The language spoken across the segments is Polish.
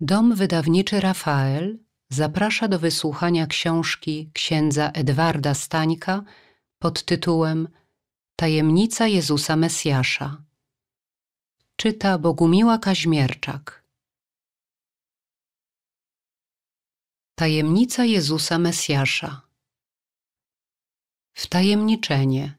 Dom wydawniczy Rafael zaprasza do wysłuchania książki księdza Edwarda Stańka pod tytułem Tajemnica Jezusa Mesjasza. Czyta Bogumiła Kaźmierczak. Tajemnica Jezusa Mesjasza. Wtajemniczenie.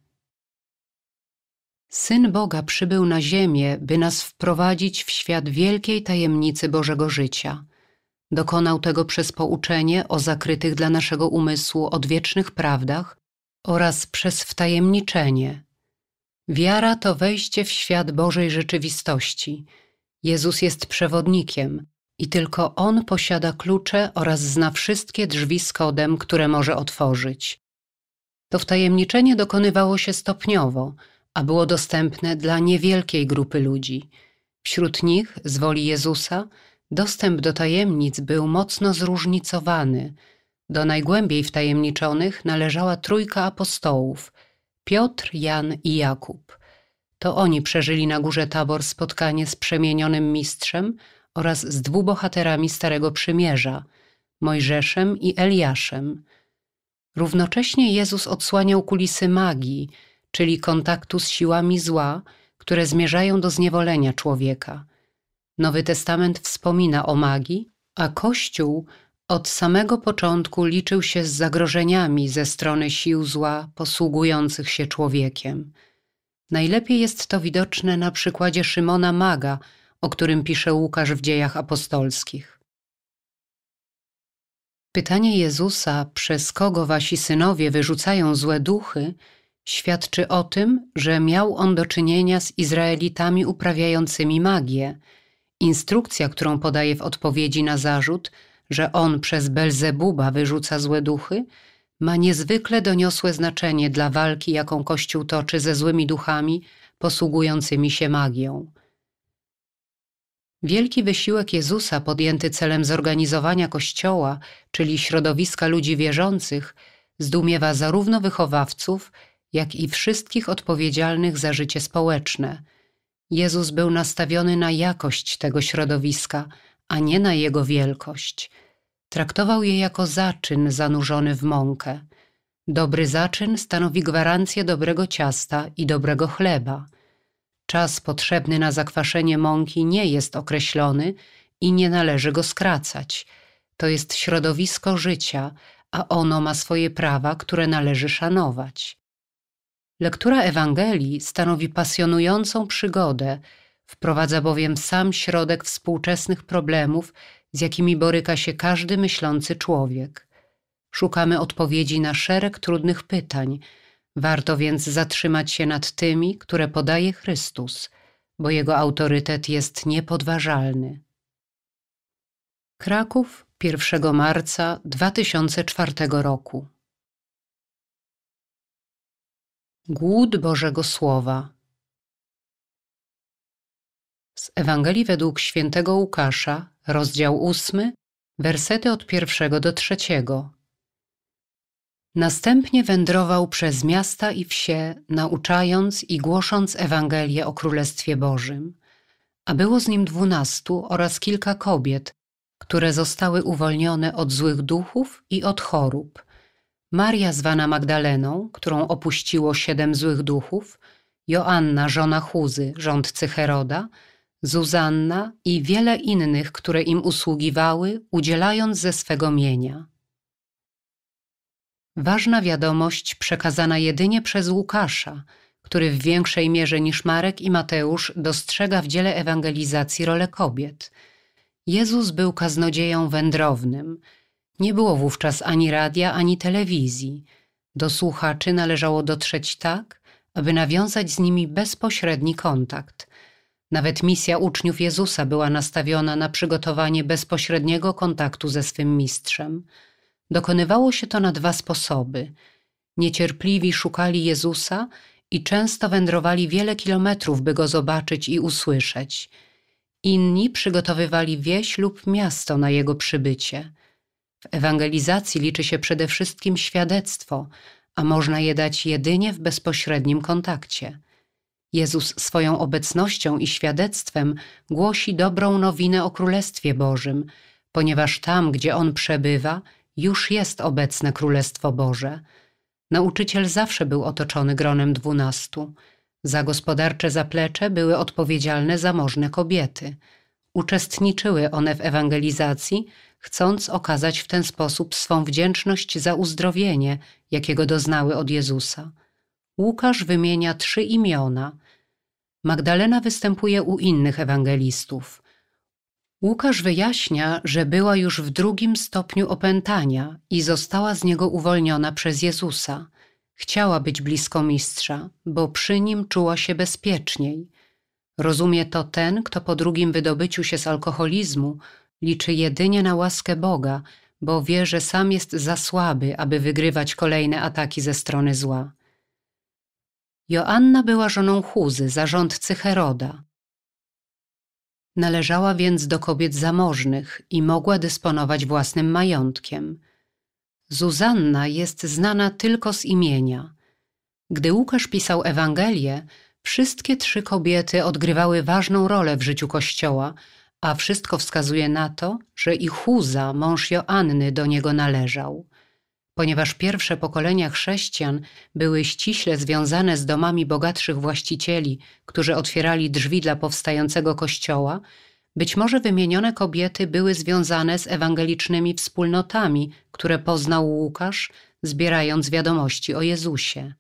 Syn Boga przybył na ziemię, by nas wprowadzić w świat wielkiej tajemnicy Bożego życia. Dokonał tego przez pouczenie o zakrytych dla naszego umysłu odwiecznych prawdach oraz przez wtajemniczenie. Wiara to wejście w świat Bożej rzeczywistości. Jezus jest przewodnikiem i tylko On posiada klucze oraz zna wszystkie drzwi z kodem, które może otworzyć. To wtajemniczenie dokonywało się stopniowo, a było dostępne dla niewielkiej grupy ludzi. Wśród nich, z woli Jezusa, dostęp do tajemnic był mocno zróżnicowany. Do najgłębiej wtajemniczonych należała trójka apostołów – Piotr, Jan i Jakub. To oni przeżyli na górze Tabor spotkanie z przemienionym mistrzem oraz z dwóch bohaterami Starego Przymierza – Mojżeszem i Eliaszem. Równocześnie Jezus odsłaniał kulisy magii, czyli kontaktu z siłami zła, które zmierzają do zniewolenia człowieka. Nowy Testament wspomina o magii, a Kościół od samego początku liczył się z zagrożeniami ze strony sił zła posługujących się człowiekiem. Najlepiej jest to widoczne na przykładzie Szymona Maga, o którym pisze Łukasz w Dziejach Apostolskich. Pytanie Jezusa, przez kogo wasi synowie wyrzucają złe duchy, świadczy o tym, że miał on do czynienia z Izraelitami uprawiającymi magię. Instrukcja, którą podaje w odpowiedzi na zarzut, że on przez Belzebuba wyrzuca złe duchy, ma niezwykle doniosłe znaczenie dla walki, jaką Kościół toczy ze złymi duchami posługującymi się magią. Wielki wysiłek Jezusa podjęty celem zorganizowania Kościoła, czyli środowiska ludzi wierzących, zdumiewa zarówno wychowawców, jak i wszystkich odpowiedzialnych za życie społeczne. Jezus był nastawiony na jakość tego środowiska, a nie na jego wielkość. Traktował je jako zaczyn zanurzony w mąkę. Dobry zaczyn stanowi gwarancję dobrego ciasta i dobrego chleba. Czas potrzebny na zakwaszenie mąki nie jest określony i nie należy go skracać. To jest środowisko życia, a ono ma swoje prawa, które należy szanować. Lektura Ewangelii stanowi pasjonującą przygodę, wprowadza bowiem sam środek współczesnych problemów, z jakimi boryka się każdy myślący człowiek. Szukamy odpowiedzi na szereg trudnych pytań, warto więc zatrzymać się nad tymi, które podaje Chrystus, bo Jego autorytet jest niepodważalny. Kraków, 1 marca 2004 roku. Głód Bożego Słowa. Z Ewangelii według świętego Łukasza, rozdział 8, wersety od 1 do 3. Następnie wędrował przez miasta i wsie, nauczając i głosząc Ewangelię o Królestwie Bożym. A było z nim 12 oraz kilka kobiet, które zostały uwolnione od złych duchów i od chorób. Maria zwana Magdaleną, którą opuściło 7 złych duchów, Joanna, żona Chuzy, rządcy Heroda, Zuzanna i wiele innych, które im usługiwały, udzielając ze swego mienia. Ważna wiadomość przekazana jedynie przez Łukasza, który w większej mierze niż Marek i Mateusz dostrzega w dziele ewangelizacji rolę kobiet. Jezus był kaznodzieją wędrownym. Nie było wówczas ani radia, ani telewizji. Do słuchaczy należało dotrzeć tak, aby nawiązać z nimi bezpośredni kontakt. Nawet misja uczniów Jezusa była nastawiona na przygotowanie bezpośredniego kontaktu ze swym mistrzem. Dokonywało się to na 2 sposoby. Niecierpliwi szukali Jezusa i często wędrowali wiele kilometrów, by Go zobaczyć i usłyszeć. Inni przygotowywali wieś lub miasto na Jego przybycie. W ewangelizacji liczy się przede wszystkim świadectwo, a można je dać jedynie w bezpośrednim kontakcie. Jezus swoją obecnością i świadectwem głosi dobrą nowinę o Królestwie Bożym, ponieważ tam, gdzie On przebywa, już jest obecne Królestwo Boże. Nauczyciel zawsze był otoczony gronem 12. Za gospodarcze zaplecze były odpowiedzialne zamożne kobiety. Uczestniczyły one w ewangelizacji, chcąc okazać w ten sposób swą wdzięczność za uzdrowienie, jakiego doznały od Jezusa. Łukasz wymienia 3 imiona. Magdalena występuje u innych ewangelistów. Łukasz wyjaśnia, że była już w 2. stopniu opętania i została z niego uwolniona przez Jezusa. Chciała być blisko Mistrza, bo przy nim czuła się bezpieczniej. Rozumie to ten, kto po drugim wydobyciu się z alkoholizmu liczy jedynie na łaskę Boga, bo wie, że sam jest za słaby, aby wygrywać kolejne ataki ze strony zła. Joanna była żoną Chuzy, zarządcy Heroda. Należała więc do kobiet zamożnych i mogła dysponować własnym majątkiem. Zuzanna jest znana tylko z imienia. Gdy Łukasz pisał Ewangelię, wszystkie 3 kobiety odgrywały ważną rolę w życiu Kościoła, a wszystko wskazuje na to, że i Chuza, mąż Joanny, do niego należał. Ponieważ pierwsze pokolenia chrześcijan były ściśle związane z domami bogatszych właścicieli, którzy otwierali drzwi dla powstającego Kościoła, być może wymienione kobiety były związane z ewangelicznymi wspólnotami, które poznał Łukasz, zbierając wiadomości o Jezusie.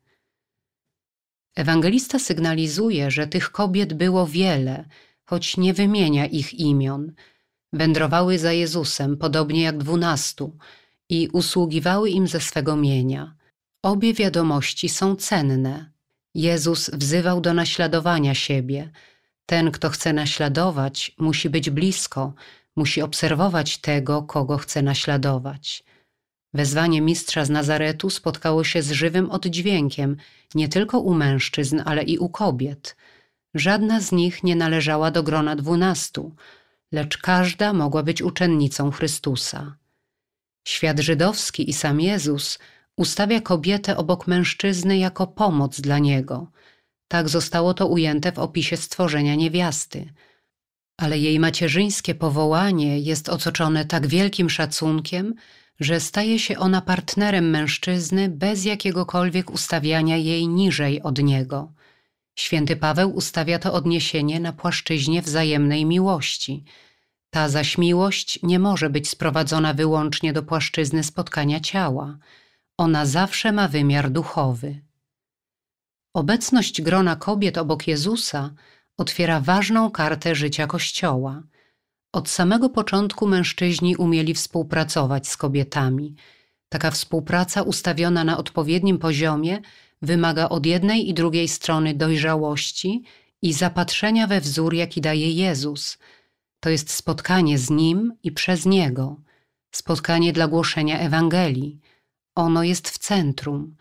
Ewangelista sygnalizuje, że tych kobiet było wiele, choć nie wymienia ich imion. Wędrowały za Jezusem, podobnie jak 12, i usługiwały im ze swego mienia. Obie wiadomości są cenne. Jezus wzywał do naśladowania siebie. Ten, kto chce naśladować, musi być blisko, musi obserwować tego, kogo chce naśladować. Wezwanie Mistrza z Nazaretu spotkało się z żywym oddźwiękiem nie tylko u mężczyzn, ale i u kobiet. Żadna z nich nie należała do grona 12, lecz każda mogła być uczennicą Chrystusa. Świat żydowski i sam Jezus ustawia kobietę obok mężczyzny jako pomoc dla niego. Tak zostało to ujęte w opisie stworzenia niewiasty. Ale jej macierzyńskie powołanie jest otoczone tak wielkim szacunkiem, że staje się ona partnerem mężczyzny bez jakiegokolwiek ustawiania jej niżej od niego. Święty Paweł ustawia to odniesienie na płaszczyźnie wzajemnej miłości. Ta zaś miłość nie może być sprowadzona wyłącznie do płaszczyzny spotkania ciała. Ona zawsze ma wymiar duchowy. Obecność grona kobiet obok Jezusa otwiera ważną kartę życia Kościoła. Od samego początku mężczyźni umieli współpracować z kobietami. Taka współpraca ustawiona na odpowiednim poziomie wymaga od jednej i drugiej strony dojrzałości i zapatrzenia we wzór, jaki daje Jezus. To jest spotkanie z Nim i przez Niego, spotkanie dla głoszenia Ewangelii. Ono jest w centrum.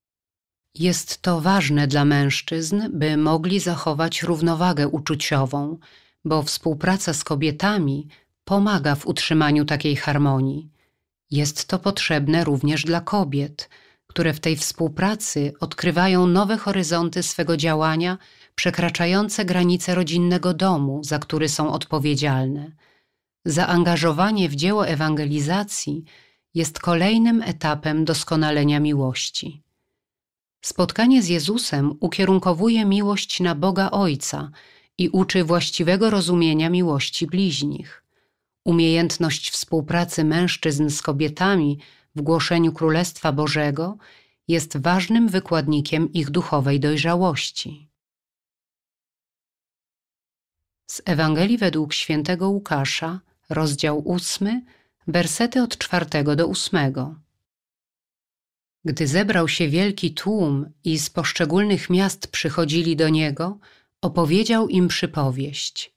Jest to ważne dla mężczyzn, by mogli zachować równowagę uczuciową, bo współpraca z kobietami pomaga w utrzymaniu takiej harmonii. Jest to potrzebne również dla kobiet, które w tej współpracy odkrywają nowe horyzonty swego działania, przekraczające granice rodzinnego domu, za który są odpowiedzialne. Zaangażowanie w dzieło ewangelizacji jest kolejnym etapem doskonalenia miłości. Spotkanie z Jezusem ukierunkowuje miłość na Boga Ojca i uczy właściwego rozumienia miłości bliźnich. Umiejętność współpracy mężczyzn z kobietami w głoszeniu Królestwa Bożego jest ważnym wykładnikiem ich duchowej dojrzałości. Z Ewangelii według świętego Łukasza, rozdział 8, wersety od 4 do 8. Gdy zebrał się wielki tłum i z poszczególnych miast przychodzili do niego, opowiedział im przypowieść.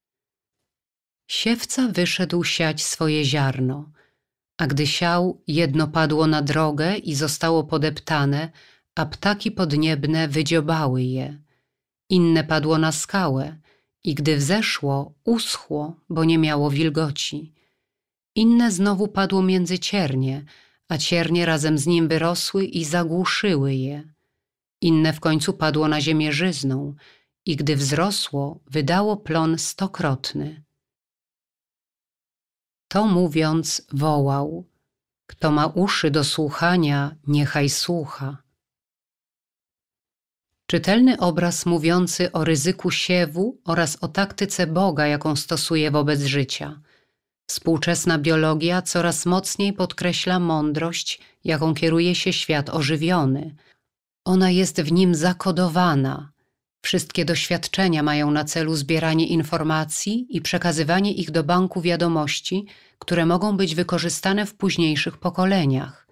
Siewca wyszedł siać swoje ziarno, a gdy siał, jedno padło na drogę i zostało podeptane, a ptaki podniebne wydziobały je. Inne padło na skałę i gdy wzeszło, uschło, bo nie miało wilgoci. Inne znowu padło między ciernie, a ciernie razem z nim wyrosły i zagłuszyły je. Inne w końcu padło na ziemię żyzną i gdy wzrosło, wydało plon 100-krotny. To mówiąc, wołał: kto ma uszy do słuchania, niechaj słucha. Czytelny obraz mówiący o ryzyku siewu oraz o taktyce Boga, jaką stosuje wobec życia. Współczesna biologia coraz mocniej podkreśla mądrość, jaką kieruje się świat ożywiony. Ona jest w nim zakodowana. Wszystkie doświadczenia mają na celu zbieranie informacji i przekazywanie ich do banku wiadomości, które mogą być wykorzystane w późniejszych pokoleniach.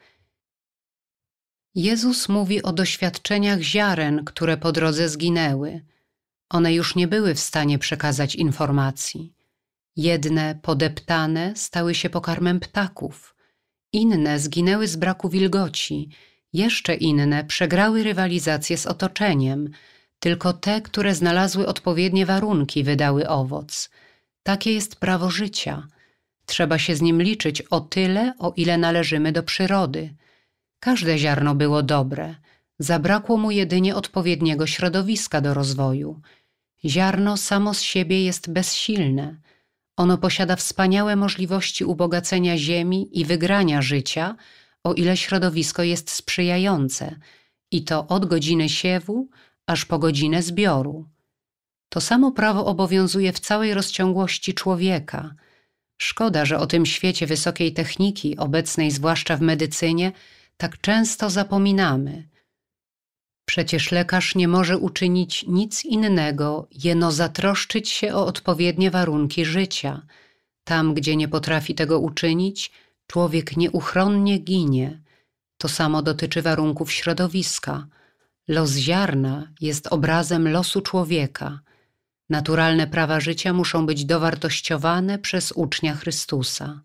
Jezus mówi o doświadczeniach ziaren, które po drodze zginęły. One już nie były w stanie przekazać informacji. Jedne, podeptane, stały się pokarmem ptaków. Inne zginęły z braku wilgoci. Jeszcze inne przegrały rywalizację z otoczeniem. Tylko te, które znalazły odpowiednie warunki, wydały owoc. Takie jest prawo życia. Trzeba się z nim liczyć o tyle, o ile należymy do przyrody. Każde ziarno było dobre. Zabrakło mu jedynie odpowiedniego środowiska do rozwoju. Ziarno samo z siebie jest bezsilne. Ono posiada wspaniałe możliwości ubogacenia ziemi i wygrania życia, o ile środowisko jest sprzyjające, i to od godziny siewu aż po godzinę zbioru. To samo prawo obowiązuje w całej rozciągłości człowieka. Szkoda, że o tym świecie wysokiej techniki, obecnej zwłaszcza w medycynie, tak często zapominamy. Przecież lekarz nie może uczynić nic innego, jeno zatroszczyć się o odpowiednie warunki życia. Tam, gdzie nie potrafi tego uczynić, człowiek nieuchronnie ginie. To samo dotyczy warunków środowiska. Los ziarna jest obrazem losu człowieka. Naturalne prawa życia muszą być dowartościowane przez ucznia Chrystusa.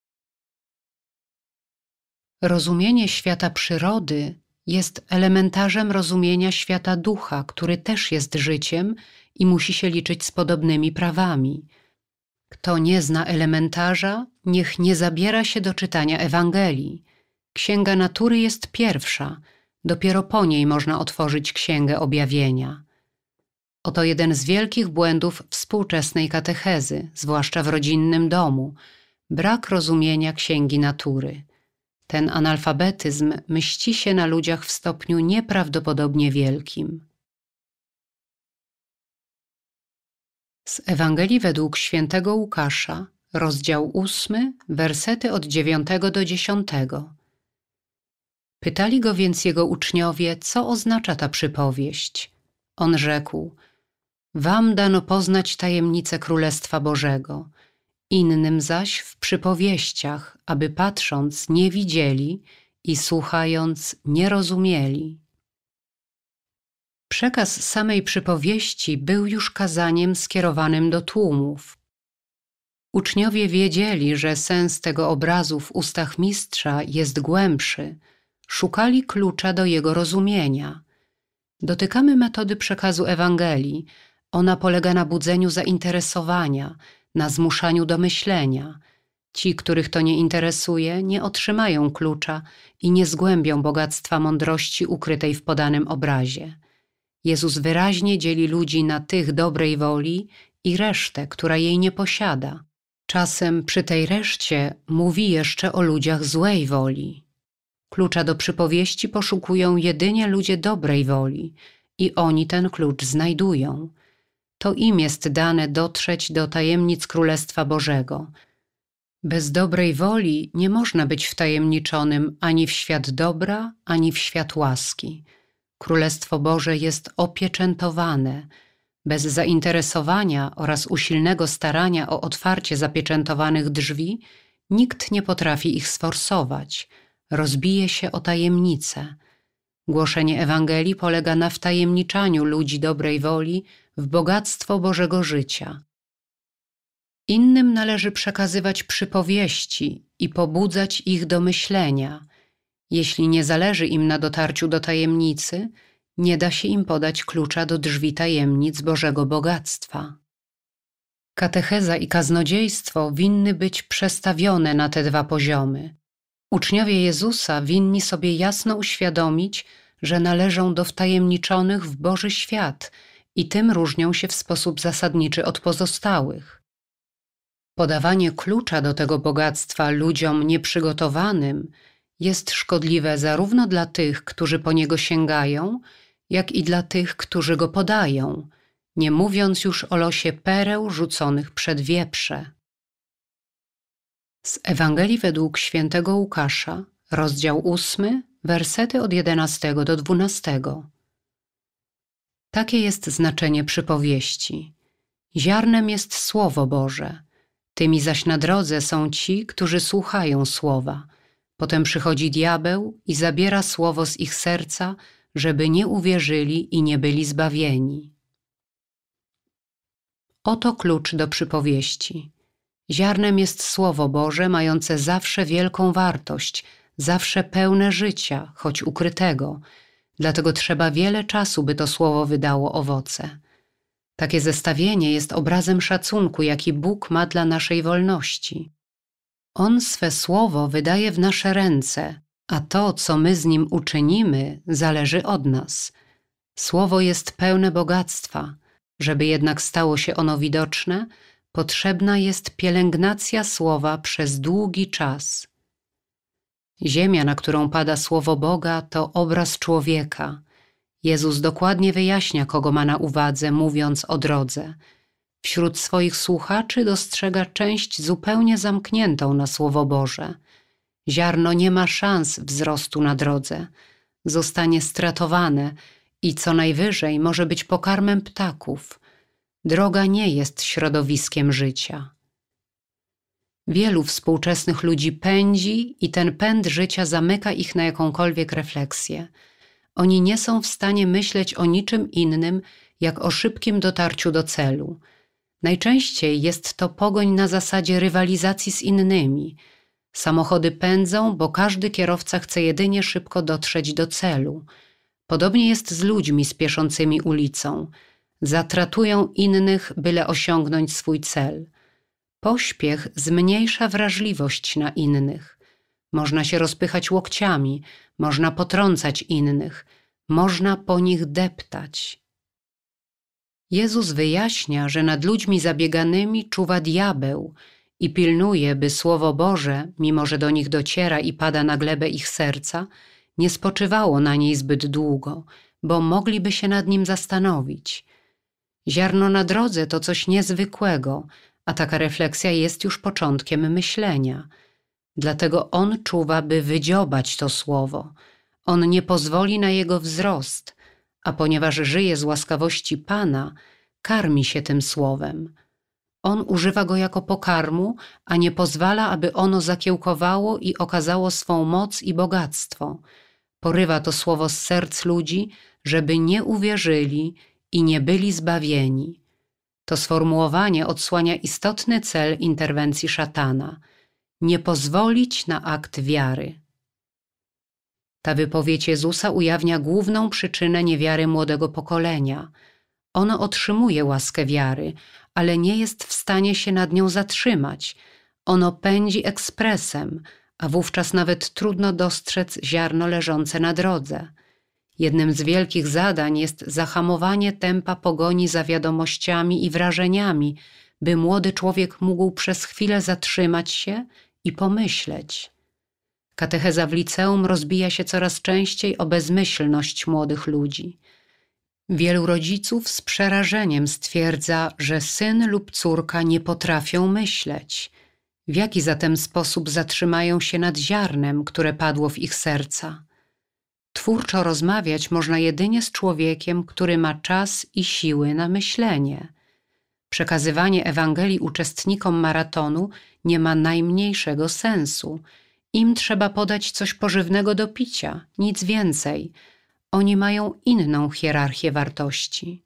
Rozumienie świata przyrody jest elementarzem rozumienia świata ducha, który też jest życiem i musi się liczyć z podobnymi prawami. Kto nie zna elementarza, niech nie zabiera się do czytania Ewangelii. Księga Natury jest pierwsza, dopiero po niej można otworzyć Księgę Objawienia. Oto jeden z wielkich błędów współczesnej katechezy, zwłaszcza w rodzinnym domu: brak rozumienia Księgi Natury. Ten analfabetyzm mści się na ludziach w stopniu nieprawdopodobnie wielkim. Z Ewangelii według świętego Łukasza, rozdział 8, wersety od 9 do 10. Pytali go więc jego uczniowie, co oznacza ta przypowieść. On rzekł: wam dano poznać tajemnicę Królestwa Bożego, innym zaś w przypowieściach, aby patrząc nie widzieli i słuchając nie rozumieli. Przekaz samej przypowieści był już kazaniem skierowanym do tłumów. Uczniowie wiedzieli, że sens tego obrazu w ustach mistrza jest głębszy. Szukali klucza do jego rozumienia. Dotykamy metody przekazu Ewangelii. Ona polega na budzeniu zainteresowania, na zmuszaniu do myślenia. Ci, których to nie interesuje, nie otrzymają klucza i nie zgłębią bogactwa mądrości ukrytej w podanym obrazie. Jezus wyraźnie dzieli ludzi na tych dobrej woli i resztę, która jej nie posiada. Czasem przy tej reszcie mówi jeszcze o ludziach złej woli. Klucza do przypowieści poszukują jedynie ludzie dobrej woli i oni ten klucz znajdują. To im jest dane dotrzeć do tajemnic Królestwa Bożego. Bez dobrej woli nie można być wtajemniczonym ani w świat dobra, ani w świat łaski. Królestwo Boże jest opieczętowane. Bez zainteresowania oraz usilnego starania o otwarcie zapieczętowanych drzwi nikt nie potrafi ich sforsować. Rozbije się o tajemnicę. Głoszenie Ewangelii polega na wtajemniczaniu ludzi dobrej woli w bogactwo Bożego życia. Innym należy przekazywać przypowieści i pobudzać ich do myślenia. Jeśli nie zależy im na dotarciu do tajemnicy, nie da się im podać klucza do drzwi tajemnic Bożego bogactwa. Katecheza i kaznodziejstwo winny być przestawione na te dwa poziomy. Uczniowie Jezusa winni sobie jasno uświadomić, że należą do wtajemniczonych w Boży świat i tym różnią się w sposób zasadniczy od pozostałych. Podawanie klucza do tego bogactwa ludziom nieprzygotowanym jest szkodliwe zarówno dla tych, którzy po niego sięgają, jak i dla tych, którzy go podają, nie mówiąc już o losie pereł rzuconych przed wieprze. Z Ewangelii według świętego Łukasza, rozdział 8, wersety od 11 do 12. Takie jest znaczenie przypowieści. Ziarnem jest Słowo Boże, tymi zaś na drodze są ci, którzy słuchają słowa. Potem przychodzi diabeł i zabiera słowo z ich serca, żeby nie uwierzyli i nie byli zbawieni. Oto klucz do przypowieści. Ziarnem jest Słowo Boże, mające zawsze wielką wartość, zawsze pełne życia, choć ukrytego. Dlatego trzeba wiele czasu, by to słowo wydało owoce. Takie zestawienie jest obrazem szacunku, jaki Bóg ma dla naszej wolności. On swe słowo wydaje w nasze ręce, a to, co my z nim uczynimy, zależy od nas. Słowo jest pełne bogactwa. Żeby jednak stało się ono widoczne, potrzebna jest pielęgnacja słowa przez długi czas. Ziemia, na którą pada słowo Boga, to obraz człowieka. Jezus dokładnie wyjaśnia, kogo ma na uwadze, mówiąc o drodze. Wśród swoich słuchaczy dostrzega część zupełnie zamkniętą na Słowo Boże. Ziarno nie ma szans wzrostu na drodze. Zostanie stratowane i co najwyżej może być pokarmem ptaków. Droga nie jest środowiskiem życia. Wielu współczesnych ludzi pędzi i ten pęd życia zamyka ich na jakąkolwiek refleksję. Oni nie są w stanie myśleć o niczym innym, jak o szybkim dotarciu do celu. Najczęściej jest to pogoń na zasadzie rywalizacji z innymi. Samochody pędzą, bo każdy kierowca chce jedynie szybko dotrzeć do celu. Podobnie jest z ludźmi spieszącymi ulicą. Zatratują innych, byle osiągnąć swój cel. Pośpiech zmniejsza wrażliwość na innych. Można się rozpychać łokciami, można potrącać innych, można po nich deptać. Jezus wyjaśnia, że nad ludźmi zabieganymi czuwa diabeł i pilnuje, by Słowo Boże, mimo że do nich dociera i pada na glebę ich serca, nie spoczywało na niej zbyt długo, bo mogliby się nad nim zastanowić. Ziarno na drodze to coś niezwykłego, a taka refleksja jest już początkiem myślenia. Dlatego on czuwa, by wydziobać to słowo. On nie pozwoli na jego wzrost, a ponieważ żyje z łaskawości Pana, karmi się tym słowem. On używa go jako pokarmu, a nie pozwala, aby ono zakiełkowało i okazało swą moc i bogactwo. Porywa to słowo z serc ludzi, żeby nie uwierzyli i nie byli zbawieni. To sformułowanie odsłania istotny cel interwencji szatana – nie pozwolić na akt wiary. Ta wypowiedź Jezusa ujawnia główną przyczynę niewiary młodego pokolenia. Ono otrzymuje łaskę wiary, ale nie jest w stanie się nad nią zatrzymać. Ono pędzi ekspresem, a wówczas nawet trudno dostrzec ziarno leżące na drodze. Jednym z wielkich zadań jest zahamowanie tempa pogoni za wiadomościami i wrażeniami, by młody człowiek mógł przez chwilę zatrzymać się i pomyśleć. Katecheza w liceum rozbija się coraz częściej o bezmyślność młodych ludzi. Wielu rodziców z przerażeniem stwierdza, że syn lub córka nie potrafią myśleć. W jaki zatem sposób zatrzymają się nad ziarnem, które padło w ich serca? Twórczo rozmawiać można jedynie z człowiekiem, który ma czas i siły na myślenie. Przekazywanie Ewangelii uczestnikom maratonu nie ma najmniejszego sensu. Im trzeba podać coś pożywnego do picia, nic więcej. Oni mają inną hierarchię wartości.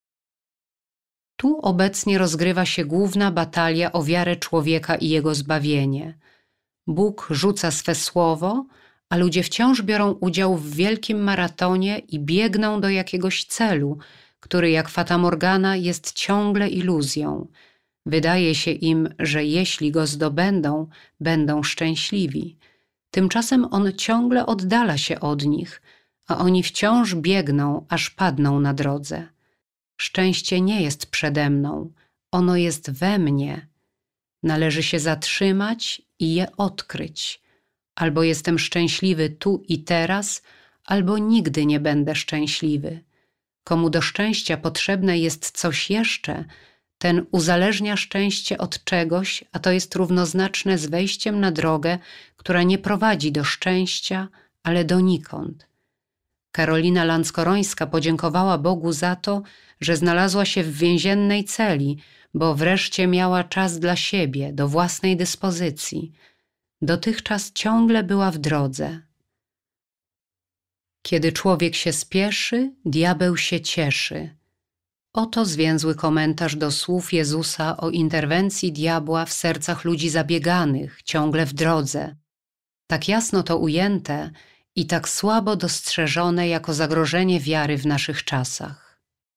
Tu obecnie rozgrywa się główna batalia o wiarę człowieka i jego zbawienie. Bóg rzuca swe słowo, a ludzie wciąż biorą udział w wielkim maratonie i biegną do jakiegoś celu, który jak fatamorgana jest ciągle iluzją. Wydaje się im, że jeśli go zdobędą, będą szczęśliwi. Tymczasem on ciągle oddala się od nich, a oni wciąż biegną, aż padną na drodze. Szczęście nie jest przede mną, ono jest we mnie. Należy się zatrzymać i je odkryć. Albo jestem szczęśliwy tu i teraz, albo nigdy nie będę szczęśliwy. Komu do szczęścia potrzebne jest coś jeszcze, ten uzależnia szczęście od czegoś, a to jest równoznaczne z wejściem na drogę, która nie prowadzi do szczęścia, ale donikąd. Karolina Lanskorońska podziękowała Bogu za to, że znalazła się w więziennej celi, bo wreszcie miała czas dla siebie, do własnej dyspozycji. Dotychczas ciągle była w drodze. Kiedy człowiek się spieszy, diabeł się cieszy. Oto zwięzły komentarz do słów Jezusa o interwencji diabła w sercach ludzi zabieganych, ciągle w drodze. Tak jasno to ujęte i tak słabo dostrzeżone jako zagrożenie wiary w naszych czasach.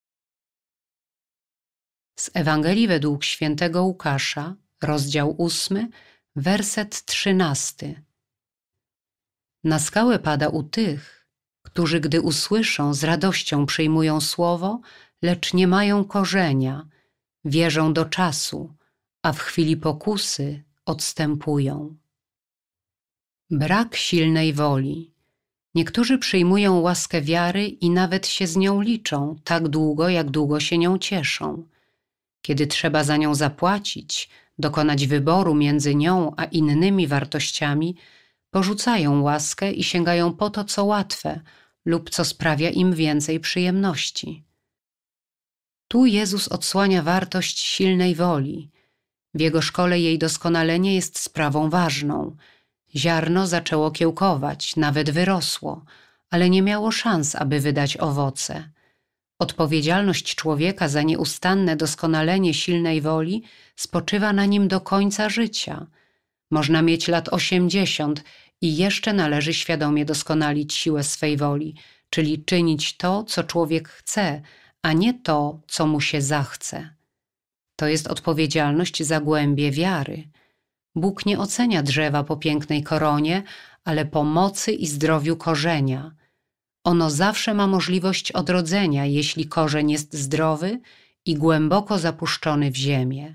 Z Ewangelii według świętego Łukasza, rozdział 8, werset 13. Na skałę pada u tych, którzy gdy usłyszą, z radością przyjmują słowo, lecz nie mają korzenia, wierzą do czasu, a w chwili pokusy odstępują. Brak silnej woli. Niektórzy przyjmują łaskę wiary i nawet się z nią liczą, tak długo, jak długo się nią cieszą. Kiedy trzeba za nią zapłacić, dokonać wyboru między nią a innymi wartościami, porzucają łaskę i sięgają po to, co łatwe lub co sprawia im więcej przyjemności. Tu Jezus odsłania wartość silnej woli. W Jego szkole jej doskonalenie jest sprawą ważną. Ziarno zaczęło kiełkować, nawet wyrosło, ale nie miało szans, aby wydać owoce. Odpowiedzialność człowieka za nieustanne doskonalenie silnej woli spoczywa na nim do końca życia. Można mieć lat 80 i jeszcze należy świadomie doskonalić siłę swej woli, czyli czynić to, co człowiek chce, a nie to, co mu się zachce. To jest odpowiedzialność za głębię wiary. Bóg nie ocenia drzewa po pięknej koronie, ale po mocy i zdrowiu korzenia. Ono zawsze ma możliwość odrodzenia, jeśli korzeń jest zdrowy i głęboko zapuszczony w ziemię.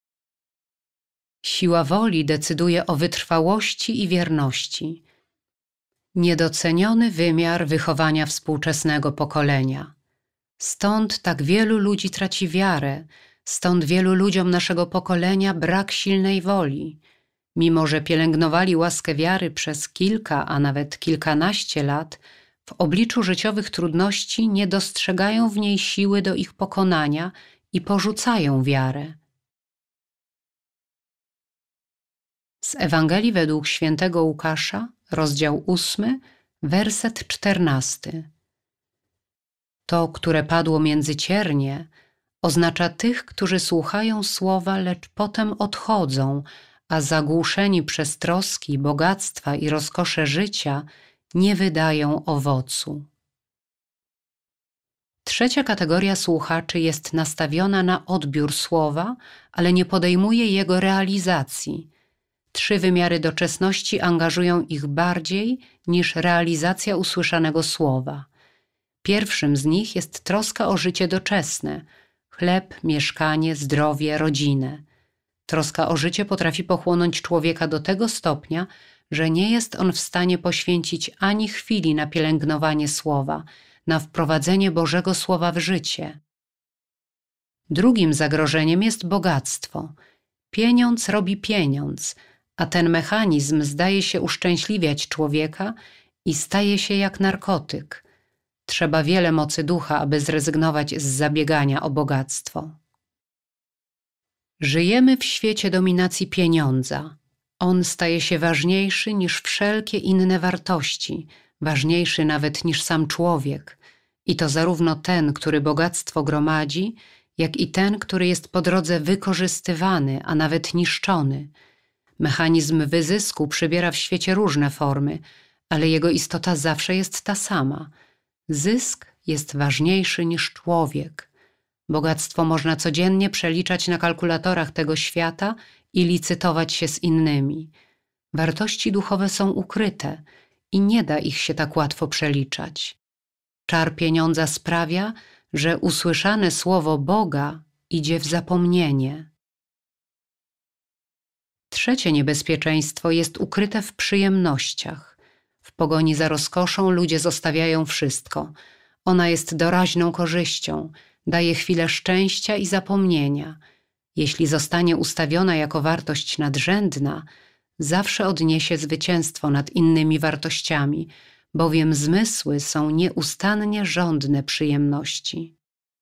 Siła woli decyduje o wytrwałości i wierności. Niedoceniony wymiar wychowania współczesnego pokolenia. Stąd tak wielu ludzi traci wiarę, stąd wielu ludziom naszego pokolenia brak silnej woli. Mimo że pielęgnowali łaskę wiary przez kilka, a nawet kilkanaście lat, w obliczu życiowych trudności nie dostrzegają w niej siły do ich pokonania i porzucają wiarę. Z Ewangelii według świętego Łukasza, rozdział 8, werset 14. To, które padło między ciernie, oznacza tych, którzy słuchają słowa, lecz potem odchodzą, a zagłuszeni przez troski, bogactwa i rozkosze życia nie wydają owocu. Trzecia kategoria słuchaczy jest nastawiona na odbiór słowa, ale nie podejmuje jego realizacji. 3 wymiary doczesności angażują ich bardziej niż realizacja usłyszanego słowa. Pierwszym z nich jest troska o życie doczesne, chleb, mieszkanie, zdrowie, rodzinę. Troska o życie potrafi pochłonąć człowieka do tego stopnia, że nie jest on w stanie poświęcić ani chwili na pielęgnowanie słowa, na wprowadzenie Bożego Słowa w życie. Drugim zagrożeniem jest bogactwo. Pieniądz robi pieniądz, a ten mechanizm zdaje się uszczęśliwiać człowieka i staje się jak narkotyk. Trzeba wiele mocy ducha, aby zrezygnować z zabiegania o bogactwo. Żyjemy w świecie dominacji pieniądza. On staje się ważniejszy niż wszelkie inne wartości, ważniejszy nawet niż sam człowiek. I to zarówno ten, który bogactwo gromadzi, jak i ten, który jest po drodze wykorzystywany, a nawet niszczony. Mechanizm wyzysku przybiera w świecie różne formy, ale jego istota zawsze jest ta sama. Zysk jest ważniejszy niż człowiek. Bogactwo można codziennie przeliczać na kalkulatorach tego świata i licytować się z innymi. Wartości duchowe są ukryte i nie da ich się tak łatwo przeliczać. Czar pieniądza sprawia, że usłyszane słowo Boga idzie w zapomnienie. Trzecie niebezpieczeństwo jest ukryte w przyjemnościach. W pogoni za rozkoszą ludzie zostawiają wszystko. Ona jest doraźną korzyścią, daje chwilę szczęścia i zapomnienia. Jeśli zostanie ustawiona jako wartość nadrzędna, zawsze odniesie zwycięstwo nad innymi wartościami, bowiem zmysły są nieustannie żądne przyjemności.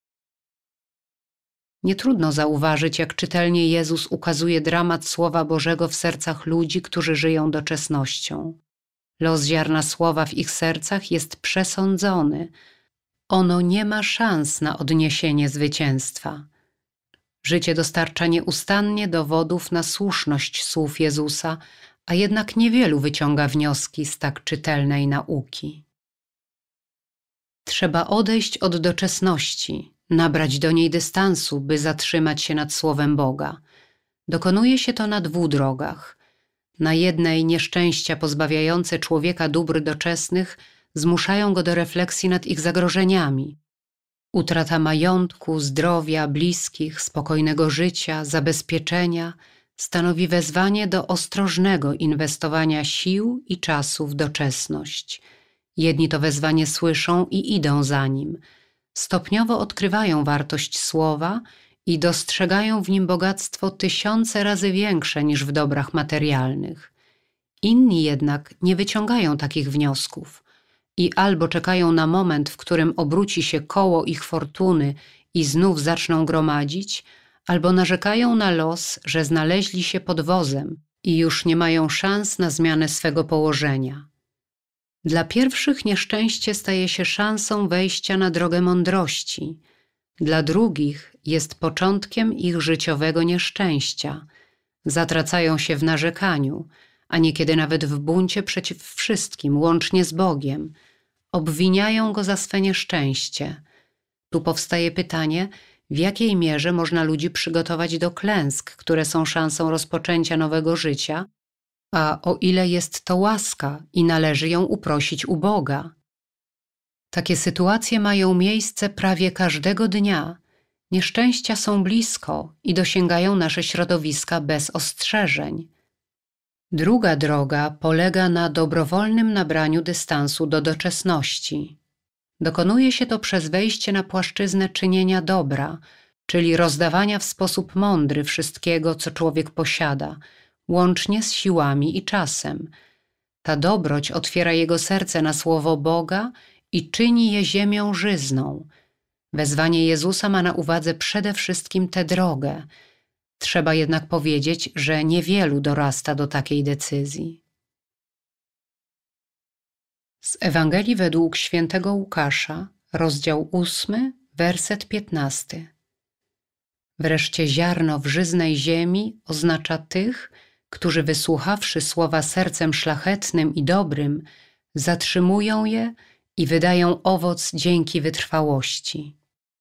Nie trudno zauważyć, jak czytelnie Jezus ukazuje dramat Słowa Bożego w sercach ludzi, którzy żyją doczesnością. Los ziarna słowa w ich sercach jest przesądzony. Ono nie ma szans na odniesienie zwycięstwa. Życie dostarcza nieustannie dowodów na słuszność słów Jezusa, a jednak niewielu wyciąga wnioski z tak czytelnej nauki. Trzeba odejść od doczesności, nabrać do niej dystansu, by zatrzymać się nad Słowem Boga. Dokonuje się to na dwóch drogach. Na jednej nieszczęścia pozbawiające człowieka dóbr doczesnych zmuszają go do refleksji nad ich zagrożeniami. Utrata majątku, zdrowia, bliskich, spokojnego życia, zabezpieczenia stanowi wezwanie do ostrożnego inwestowania sił i czasu w doczesność. Jedni to wezwanie słyszą i idą za nim. Stopniowo odkrywają wartość słowa i dostrzegają w nim bogactwo 1000 razy większe niż w dobrach materialnych. Inni jednak nie wyciągają takich wniosków i albo czekają na moment, w którym obróci się koło ich fortuny i znów zaczną gromadzić, albo narzekają na los, że znaleźli się pod wozem i już nie mają szans na zmianę swego położenia. Dla pierwszych nieszczęście staje się szansą wejścia na drogę mądrości. Dla drugich jest początkiem ich życiowego nieszczęścia. Zatracają się w narzekaniu, a niekiedy nawet w buncie przeciw wszystkim, łącznie z Bogiem. Obwiniają Go za swe nieszczęście. Tu powstaje pytanie, w jakiej mierze można ludzi przygotować do klęsk, które są szansą rozpoczęcia nowego życia, a o ile jest to łaska i należy ją uprosić u Boga. Takie sytuacje mają miejsce prawie każdego dnia. Nieszczęścia są blisko i dosięgają nasze środowiska bez ostrzeżeń. Druga droga polega na dobrowolnym nabraniu dystansu do doczesności. Dokonuje się to przez wejście na płaszczyznę czynienia dobra, czyli rozdawania w sposób mądry wszystkiego, co człowiek posiada, łącznie z siłami i czasem. Ta dobroć otwiera jego serce na słowo Boga i czyni je ziemią żyzną. Wezwanie Jezusa ma na uwadze przede wszystkim tę drogę. Trzeba jednak powiedzieć, że niewielu dorasta do takiej decyzji. Z Ewangelii według świętego Łukasza, rozdział 8, werset 15. Wreszcie ziarno w żyznej ziemi oznacza tych, którzy wysłuchawszy słowa sercem szlachetnym i dobrym, zatrzymują je i wydają owoc dzięki wytrwałości.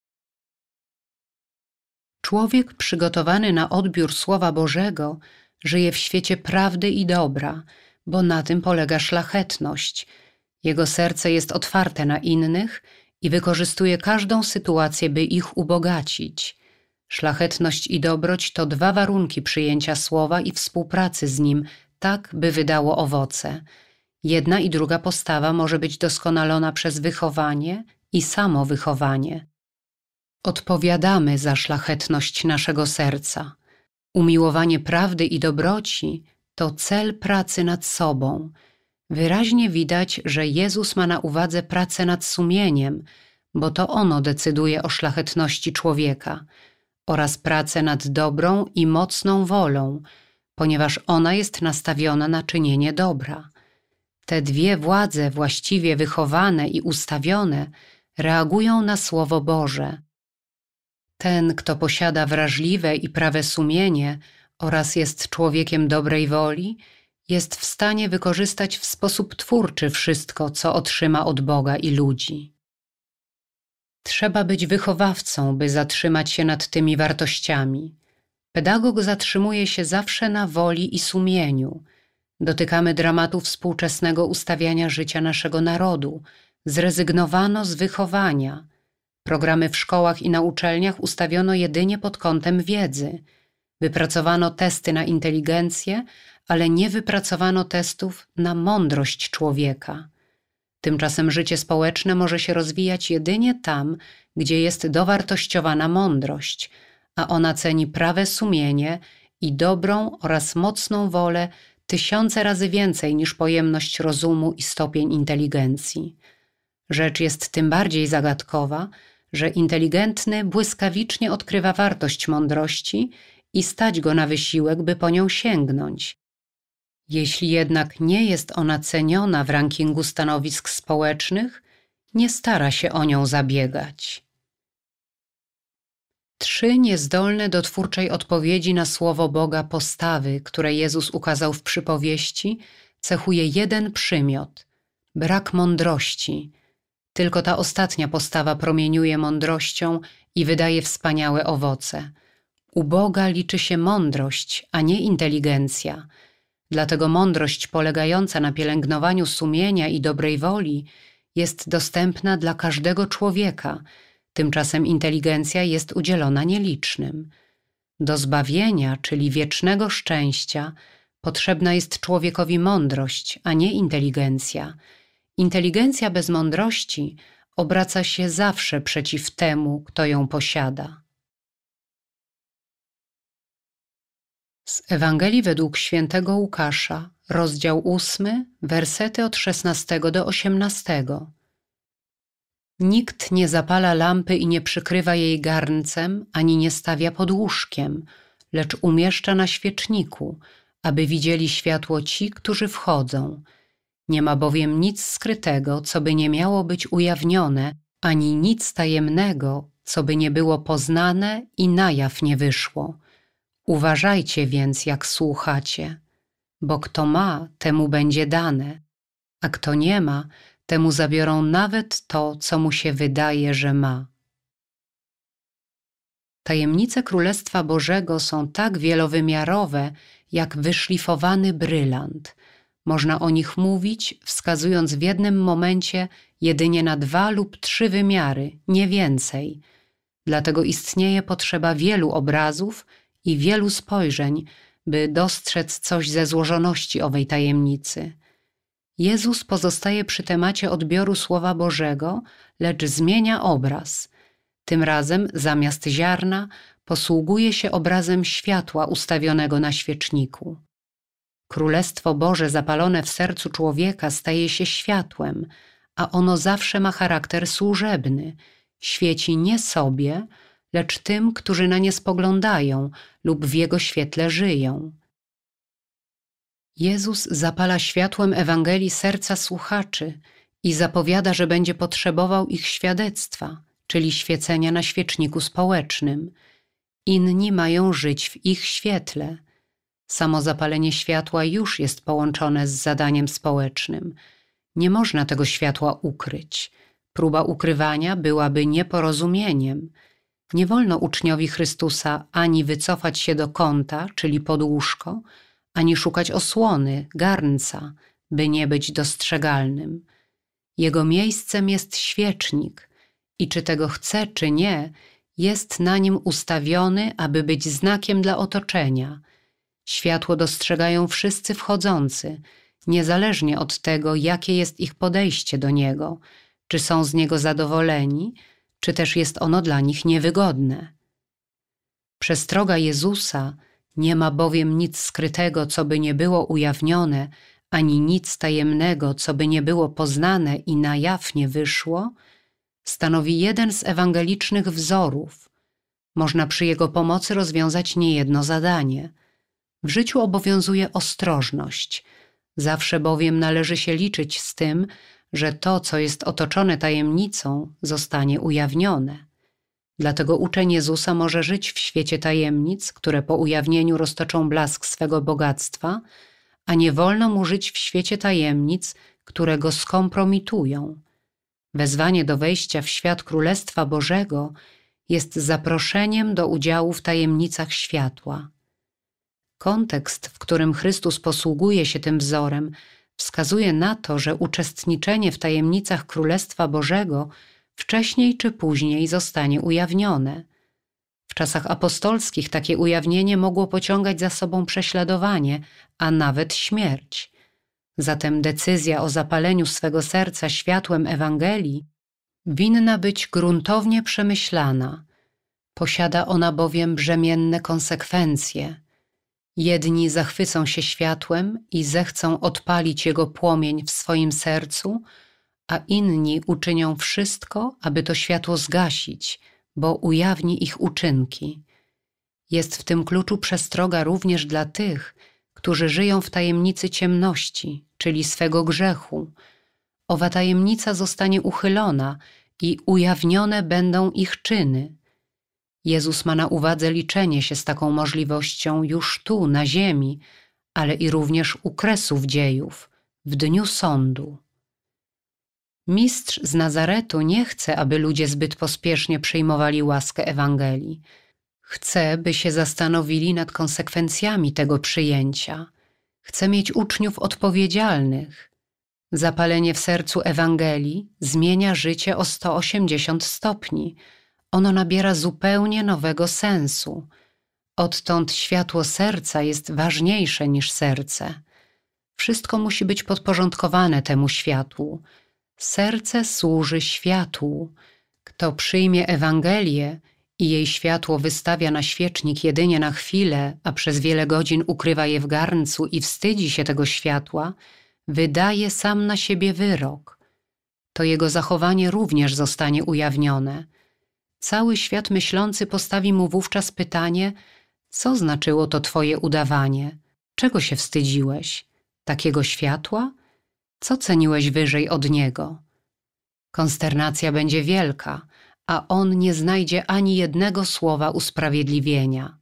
Człowiek przygotowany na odbiór Słowa Bożego żyje w świecie prawdy i dobra, bo na tym polega szlachetność. Jego serce jest otwarte na innych i wykorzystuje każdą sytuację, by ich ubogacić. Szlachetność i dobroć to dwa warunki przyjęcia Słowa i współpracy z nim, tak by wydało owoce. Jedna i druga postawa może być doskonalona przez wychowanie i samowychowanie. Odpowiadamy za szlachetność naszego serca. Umiłowanie prawdy i dobroci to cel pracy nad sobą. Wyraźnie widać, że Jezus ma na uwadze pracę nad sumieniem, bo to ono decyduje o szlachetności człowieka, oraz pracę nad dobrą i mocną wolą, ponieważ ona jest nastawiona na czynienie dobra. Te dwie władze właściwie wychowane i ustawione reagują na Słowo Boże. Ten, kto posiada wrażliwe i prawe sumienie oraz jest człowiekiem dobrej woli, jest w stanie wykorzystać w sposób twórczy wszystko, co otrzyma od Boga i ludzi. Trzeba być wychowawcą, by zatrzymać się nad tymi wartościami. Pedagog zatrzymuje się zawsze na woli i sumieniu. Dotykamy dramatu współczesnego ustawiania życia naszego narodu. Zrezygnowano z wychowania. Programy w szkołach i na uczelniach ustawiono jedynie pod kątem wiedzy. Wypracowano testy na inteligencję, ale nie wypracowano testów na mądrość człowieka. Tymczasem życie społeczne może się rozwijać jedynie tam, gdzie jest dowartościowana mądrość, a ona ceni prawe sumienie i dobrą oraz mocną wolę 1000 razy więcej niż pojemność rozumu i stopień inteligencji. Rzecz jest tym bardziej zagadkowa, że inteligentny błyskawicznie odkrywa wartość mądrości i stać go na wysiłek, by po nią sięgnąć. Jeśli jednak nie jest ona ceniona w rankingu stanowisk społecznych, nie stara się o nią zabiegać. 3 niezdolne do twórczej odpowiedzi na słowo Boga postawy, które Jezus ukazał w przypowieści, cechuje jeden przymiot – brak mądrości. Tylko ta ostatnia postawa promieniuje mądrością i wydaje wspaniałe owoce. U Boga liczy się mądrość, a nie inteligencja. Dlatego mądrość polegająca na pielęgnowaniu sumienia i dobrej woli jest dostępna dla każdego człowieka, tymczasem inteligencja jest udzielona nielicznym. Do zbawienia, czyli wiecznego szczęścia, potrzebna jest człowiekowi mądrość, a nie inteligencja. Inteligencja bez mądrości obraca się zawsze przeciw temu, kto ją posiada. Z Ewangelii według świętego Łukasza, rozdział 8, wersety od 16 do 18. Nikt nie zapala lampy i nie przykrywa jej garncem, ani nie stawia pod łóżkiem, lecz umieszcza na świeczniku, aby widzieli światło ci, którzy wchodzą. Nie ma bowiem nic skrytego, co by nie miało być ujawnione, ani nic tajemnego, co by nie było poznane i na jaw nie wyszło. Uważajcie więc, jak słuchacie, bo kto ma, temu będzie dane, a kto nie ma, temu zabiorą nawet to, co mu się wydaje, że ma. Tajemnice Królestwa Bożego są tak wielowymiarowe, jak wyszlifowany brylant. Można o nich mówić, wskazując w jednym momencie jedynie na 2 lub 3 wymiary, nie więcej. Dlatego istnieje potrzeba wielu obrazów i wielu spojrzeń, by dostrzec coś ze złożoności owej tajemnicy. Jezus pozostaje przy temacie odbioru Słowa Bożego, lecz zmienia obraz. Tym razem zamiast ziarna posługuje się obrazem światła ustawionego na świeczniku. Królestwo Boże zapalone w sercu człowieka staje się światłem, a ono zawsze ma charakter służebny. Świeci nie sobie, lecz tym, którzy na nie spoglądają lub w jego świetle żyją. Jezus zapala światłem Ewangelii serca słuchaczy i zapowiada, że będzie potrzebował ich świadectwa, czyli świecenia na świeczniku społecznym. Inni mają żyć w ich świetle. Samo zapalenie światła już jest połączone z zadaniem społecznym. Nie można tego światła ukryć. Próba ukrywania byłaby nieporozumieniem. Nie wolno uczniowi Chrystusa ani wycofać się do kąta, czyli pod łóżko, ani szukać osłony, garnca, by nie być dostrzegalnym. Jego miejscem jest świecznik i czy tego chce, czy nie, jest na nim ustawiony, aby być znakiem dla otoczenia. Światło dostrzegają wszyscy wchodzący, niezależnie od tego, jakie jest ich podejście do niego, czy są z niego zadowoleni, czy też jest ono dla nich niewygodne. Przestroga Jezusa: nie ma bowiem nic skrytego, co by nie było ujawnione, ani nic tajemnego, co by nie było poznane i na jaw nie wyszło, stanowi jeden z ewangelicznych wzorów. Można przy jego pomocy rozwiązać niejedno zadanie. W życiu obowiązuje ostrożność. Zawsze bowiem należy się liczyć z tym, że to, co jest otoczone tajemnicą, zostanie ujawnione. Dlatego uczeń Jezusa może żyć w świecie tajemnic, które po ujawnieniu roztoczą blask swego bogactwa, a nie wolno mu żyć w świecie tajemnic, które go skompromitują. Wezwanie do wejścia w świat Królestwa Bożego jest zaproszeniem do udziału w tajemnicach światła. Kontekst, w którym Chrystus posługuje się tym wzorem, wskazuje na to, że uczestniczenie w tajemnicach Królestwa Bożego wcześniej czy później zostanie ujawnione. W czasach apostolskich takie ujawnienie mogło pociągać za sobą prześladowanie, a nawet śmierć. Zatem decyzja o zapaleniu swego serca światłem Ewangelii winna być gruntownie przemyślana. Posiada ona bowiem brzemienne konsekwencje. Jedni zachwycą się światłem i zechcą odpalić jego płomień w swoim sercu, a inni uczynią wszystko, aby to światło zgasić, bo ujawni ich uczynki. Jest w tym kluczu przestroga również dla tych, którzy żyją w tajemnicy ciemności, czyli swego grzechu. Owa tajemnica zostanie uchylona i ujawnione będą ich czyny. Jezus ma na uwadze liczenie się z taką możliwością już tu, na ziemi, ale i również u kresów dziejów, w dniu sądu. Mistrz z Nazaretu nie chce, aby ludzie zbyt pospiesznie przyjmowali łaskę Ewangelii. Chce, by się zastanowili nad konsekwencjami tego przyjęcia. Chce mieć uczniów odpowiedzialnych. Zapalenie w sercu Ewangelii zmienia życie o 180 stopni. Ono nabiera zupełnie nowego sensu. Odtąd światło serca jest ważniejsze niż serce. Wszystko musi być podporządkowane temu światłu. Serce służy światłu. Kto przyjmie Ewangelię i jej światło wystawia na świecznik jedynie na chwilę, a przez wiele godzin ukrywa je w garncu i wstydzi się tego światła, wydaje sam na siebie wyrok. To jego zachowanie również zostanie ujawnione. Cały świat myślący postawi mu wówczas pytanie, co znaczyło to twoje udawanie? Czego się wstydziłeś? Takiego światła? Co ceniłeś wyżej od niego? Konsternacja będzie wielka, a on nie znajdzie ani jednego słowa usprawiedliwienia.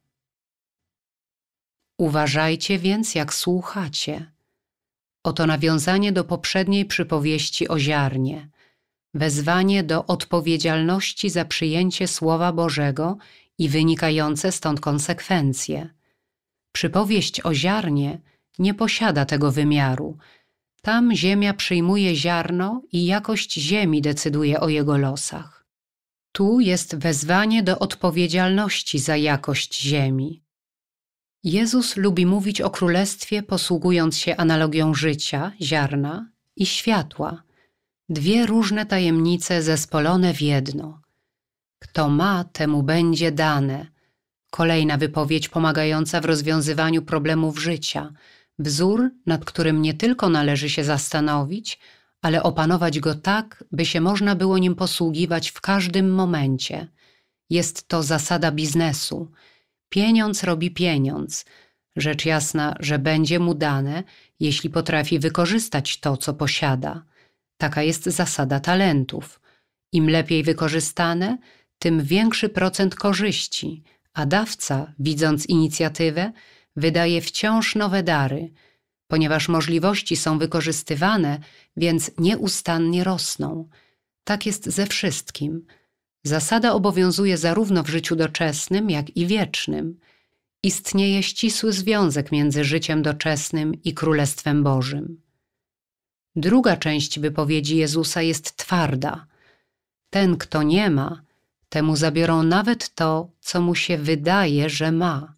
Uważajcie więc, jak słuchacie. Oto nawiązanie do poprzedniej przypowieści o ziarnie. Wezwanie do odpowiedzialności za przyjęcie Słowa Bożego i wynikające stąd konsekwencje. Przypowieść o ziarnie nie posiada tego wymiaru. Tam ziemia przyjmuje ziarno i jakość ziemi decyduje o jego losach. Tu jest wezwanie do odpowiedzialności za jakość ziemi. Jezus lubi mówić o królestwie, posługując się analogią życia, ziarna i światła. Dwie różne tajemnice zespolone w jedno. Kto ma, temu będzie dane. Kolejna wypowiedź pomagająca w rozwiązywaniu problemów życia. Wzór, nad którym nie tylko należy się zastanowić, ale opanować go tak, by się można było nim posługiwać w każdym momencie. Jest to zasada biznesu. Pieniądz robi pieniądz. Rzecz jasna, że będzie mu dane, jeśli potrafi wykorzystać to, co posiada. Taka jest zasada talentów. Im lepiej wykorzystane, tym większy procent korzyści, a dawca, widząc inicjatywę, wydaje wciąż nowe dary. Ponieważ możliwości są wykorzystywane, więc nieustannie rosną. Tak jest ze wszystkim. Zasada obowiązuje zarówno w życiu doczesnym, jak i wiecznym. Istnieje ścisły związek między życiem doczesnym i Królestwem Bożym. Druga część wypowiedzi Jezusa jest twarda. Ten, kto nie ma, temu zabiorą nawet to, co mu się wydaje, że ma.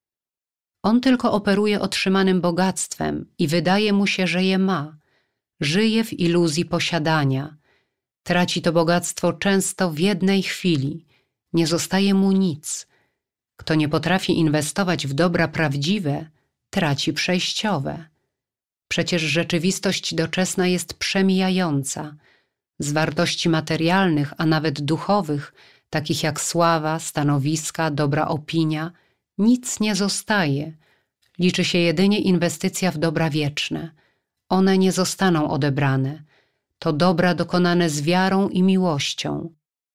On tylko operuje otrzymanym bogactwem i wydaje mu się, że je ma. Żyje w iluzji posiadania. Traci to bogactwo często w jednej chwili. Nie zostaje mu nic. Kto nie potrafi inwestować w dobra prawdziwe, traci przejściowe. Przecież rzeczywistość doczesna jest przemijająca. Z wartości materialnych, a nawet duchowych, takich jak sława, stanowiska, dobra opinia, nic nie zostaje. Liczy się jedynie inwestycja w dobra wieczne. One nie zostaną odebrane. To dobra dokonane z wiarą i miłością.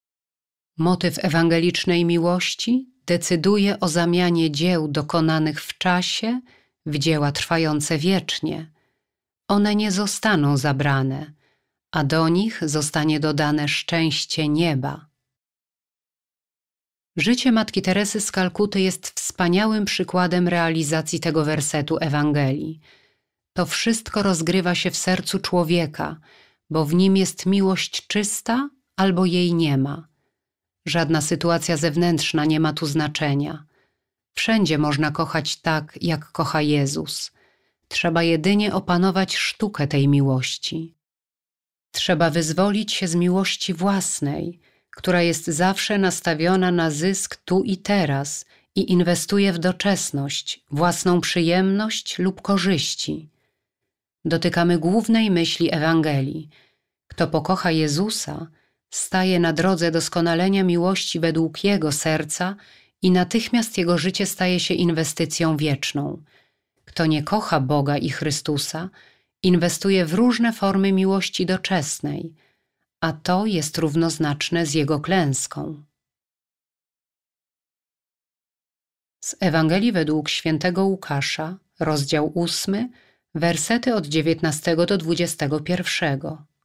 Motyw ewangelicznej miłości decyduje o zamianie dzieł dokonanych w czasie w dzieła trwające wiecznie. One nie zostaną zabrane, a do nich zostanie dodane szczęście nieba. Życie Matki Teresy z Kalkuty jest wspaniałym przykładem realizacji tego wersetu Ewangelii. To wszystko rozgrywa się w sercu człowieka, bo w nim jest miłość czysta, albo jej nie ma. Żadna sytuacja zewnętrzna nie ma tu znaczenia. Wszędzie można kochać tak, jak kocha Jezus. Trzeba jedynie opanować sztukę tej miłości. Trzeba wyzwolić się z miłości własnej, która jest zawsze nastawiona na zysk tu i teraz i inwestuje w doczesność, własną przyjemność lub korzyści. Dotykamy głównej myśli Ewangelii. Kto pokocha Jezusa, staje na drodze doskonalenia miłości według Jego serca i natychmiast jego życie staje się inwestycją wieczną. Kto nie kocha Boga i Chrystusa, inwestuje w różne formy miłości doczesnej, a to jest równoznaczne z jego klęską. Z Ewangelii według świętego Łukasza, rozdział 8, wersety od 19 do 21.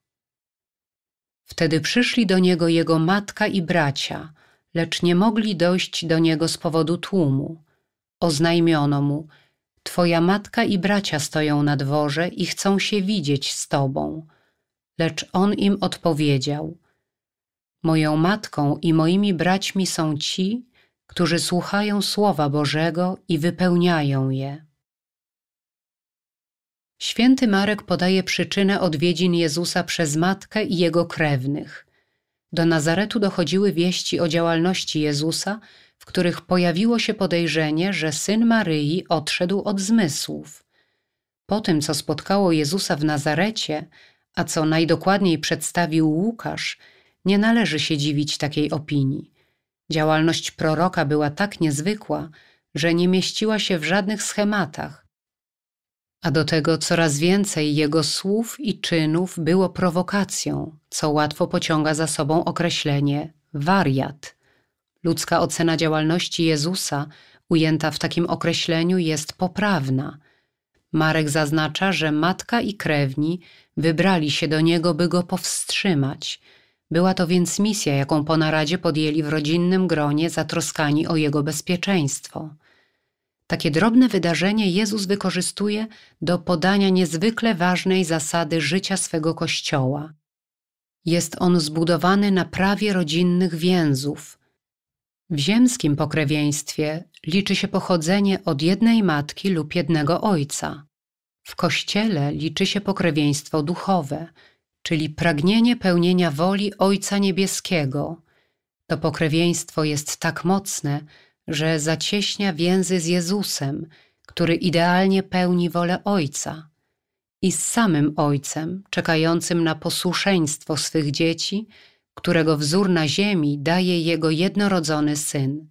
Wtedy przyszli do niego jego matka i bracia, lecz nie mogli dojść do niego z powodu tłumu. Oznajmiono mu: Twoja matka i bracia stoją na dworze i chcą się widzieć z tobą. Lecz on im odpowiedział: Moją matką i moimi braćmi są ci, którzy słuchają Słowa Bożego i wypełniają je. Święty Marek podaje przyczynę odwiedzin Jezusa przez matkę i jego krewnych. Do Nazaretu dochodziły wieści o działalności Jezusa, w których pojawiło się podejrzenie, że syn Maryi odszedł od zmysłów. Po tym, co spotkało Jezusa w Nazarecie, a co najdokładniej przedstawił Łukasz, nie należy się dziwić takiej opinii. Działalność proroka była tak niezwykła, że nie mieściła się w żadnych schematach, a do tego coraz więcej jego słów i czynów było prowokacją, co łatwo pociąga za sobą określenie wariat. Ludzka ocena działalności Jezusa, ujęta w takim określeniu, jest poprawna. Marek zaznacza, że matka i krewni wybrali się do niego, by go powstrzymać. Była to więc misja, jaką po naradzie podjęli w rodzinnym gronie, zatroskani o jego bezpieczeństwo. Takie drobne wydarzenie Jezus wykorzystuje do podania niezwykle ważnej zasady życia swego Kościoła. Jest on zbudowany na prawie rodzinnych więzów. W ziemskim pokrewieństwie liczy się pochodzenie od jednej matki lub jednego ojca. W Kościele liczy się pokrewieństwo duchowe, czyli pragnienie pełnienia woli Ojca Niebieskiego. To pokrewieństwo jest tak mocne, że zacieśnia więzy z Jezusem, który idealnie pełni wolę Ojca, i z samym Ojcem, czekającym na posłuszeństwo swych dzieci, którego wzór na ziemi daje Jego jednorodzony Syn.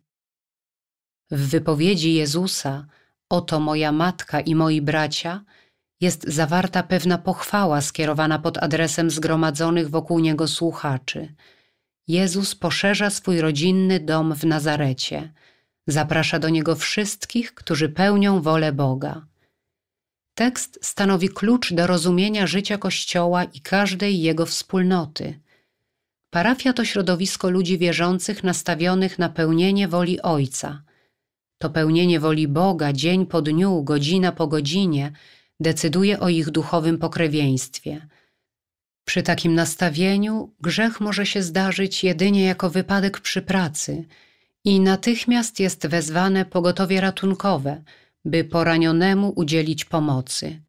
W wypowiedzi Jezusa „Oto moja matka i moi bracia” jest zawarta pewna pochwała skierowana pod adresem zgromadzonych wokół Niego słuchaczy. Jezus poszerza swój rodzinny dom w Nazarecie. Zaprasza do Niego wszystkich, którzy pełnią wolę Boga. Tekst stanowi klucz do rozumienia życia Kościoła i każdej jego wspólnoty. Parafia to środowisko ludzi wierzących nastawionych na pełnienie woli Ojca. To pełnienie woli Boga dzień po dniu, godzina po godzinie decyduje o ich duchowym pokrewieństwie. Przy takim nastawieniu grzech może się zdarzyć jedynie jako wypadek przy pracy i natychmiast jest wezwane pogotowie ratunkowe, by poranionemu udzielić pomocy.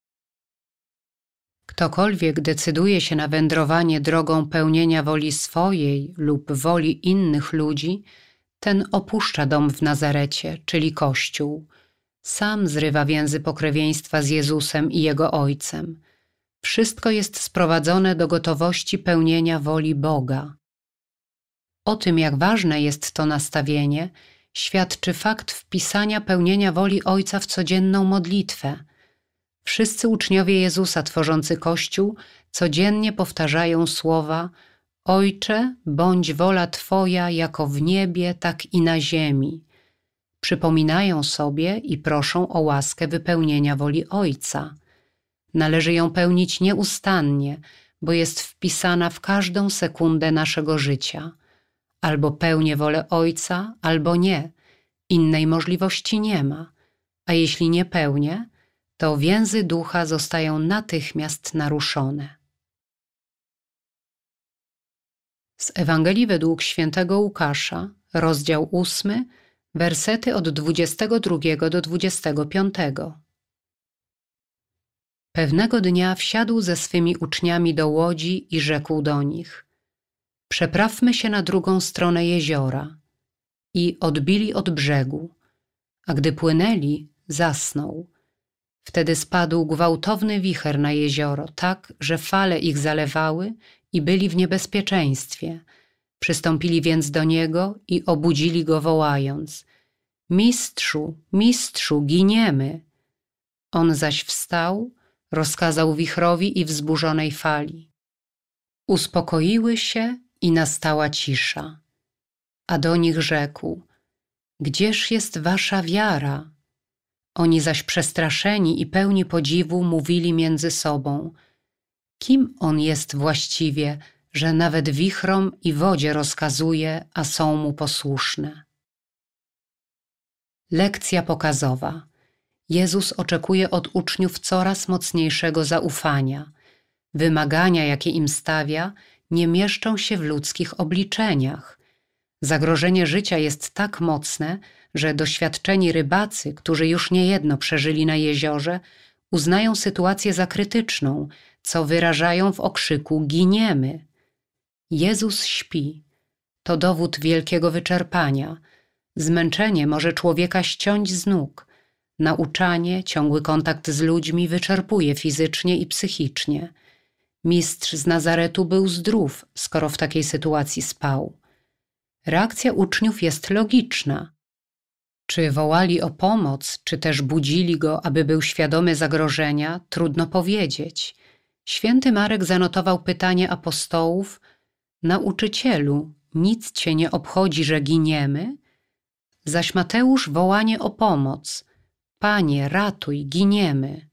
Ktokolwiek decyduje się na wędrowanie drogą pełnienia woli swojej lub woli innych ludzi, ten opuszcza dom w Nazarecie, czyli Kościół. Sam zrywa więzy pokrewieństwa z Jezusem i Jego Ojcem. Wszystko jest sprowadzone do gotowości pełnienia woli Boga. O tym, jak ważne jest to nastawienie, świadczy fakt wpisania pełnienia woli Ojca w codzienną modlitwę. Wszyscy uczniowie Jezusa tworzący Kościół codziennie powtarzają słowa: Ojcze, bądź wola Twoja jako w niebie, tak i na ziemi. Przypominają sobie i proszą o łaskę wypełnienia woli Ojca. Należy ją pełnić nieustannie, bo jest wpisana w każdą sekundę naszego życia. Albo pełnię wolę Ojca, albo nie. Innej możliwości nie ma. A jeśli nie pełnię, to więzy ducha zostają natychmiast naruszone. Z Ewangelii według świętego Łukasza, rozdział 8, wersety od 22 do 25. Pewnego dnia wsiadł ze swymi uczniami do łodzi i rzekł do nich: przeprawmy się na drugą stronę jeziora. I odbili od brzegu, a gdy płynęli, zasnął. Wtedy spadł gwałtowny wicher na jezioro, tak, że fale ich zalewały i byli w niebezpieczeństwie. Przystąpili więc do niego i obudzili go, wołając: Mistrzu, mistrzu, giniemy! On zaś wstał, rozkazał wichrowi i wzburzonej fali. Uspokoiły się i nastała cisza. A do nich rzekł: gdzież jest wasza wiara? Oni zaś przestraszeni i pełni podziwu mówili między sobą: kim on jest właściwie, że nawet wichrom i wodzie rozkazuje, a są mu posłuszne? Lekcja pokazowa. Jezus oczekuje od uczniów coraz mocniejszego zaufania. Wymagania, jakie im stawia, nie mieszczą się w ludzkich obliczeniach. Zagrożenie życia jest tak mocne, że doświadczeni rybacy, którzy już niejedno przeżyli na jeziorze, uznają sytuację za krytyczną, co wyrażają w okrzyku: giniemy! Jezus śpi. To dowód wielkiego wyczerpania. Zmęczenie może człowieka ściąć z nóg. Nauczanie, ciągły kontakt z ludźmi wyczerpuje fizycznie i psychicznie. Mistrz z Nazaretu był zdrów, skoro w takiej sytuacji spał. Reakcja uczniów jest logiczna. Czy wołali o pomoc, czy też budzili go, aby był świadomy zagrożenia, trudno powiedzieć. Święty Marek zanotował pytanie apostołów: Nauczycielu, nic cię nie obchodzi, że giniemy? Zaś Mateusz wołanie o pomoc: Panie, ratuj, giniemy.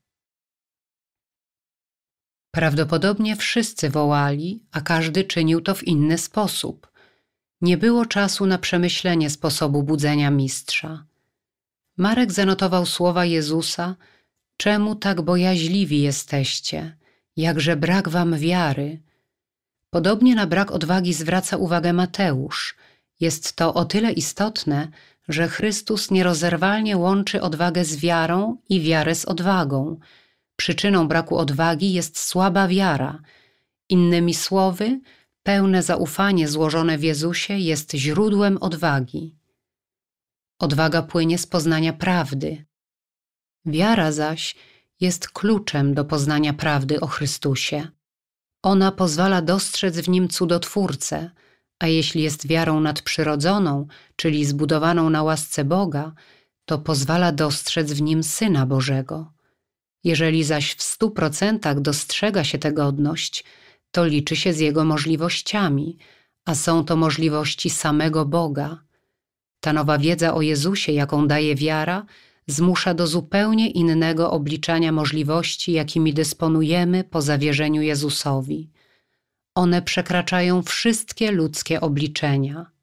Prawdopodobnie wszyscy wołali, a każdy czynił to w inny sposób. Nie było czasu na przemyślenie sposobu budzenia mistrza. Marek zanotował słowa Jezusa: czemu tak bojaźliwi jesteście? Jakże brak wam wiary? Podobnie na brak odwagi zwraca uwagę Mateusz. Jest to o tyle istotne, że Chrystus nierozerwalnie łączy odwagę z wiarą i wiarę z odwagą. Przyczyną braku odwagi jest słaba wiara. Innymi słowy, pełne zaufanie złożone w Jezusie jest źródłem odwagi. Odwaga płynie z poznania prawdy. Wiara zaś jest kluczem do poznania prawdy o Chrystusie. Ona pozwala dostrzec w Nim cudotwórcę, a jeśli jest wiarą nadprzyrodzoną, czyli zbudowaną na łasce Boga, to pozwala dostrzec w Nim Syna Bożego. Jeżeli zaś w 100% dostrzega się tę godność, to liczy się z Jego możliwościami, a są to możliwości samego Boga. Ta nowa wiedza o Jezusie, jaką daje wiara, zmusza do zupełnie innego obliczania możliwości, jakimi dysponujemy po zawierzeniu Jezusowi. One przekraczają wszystkie ludzkie obliczenia.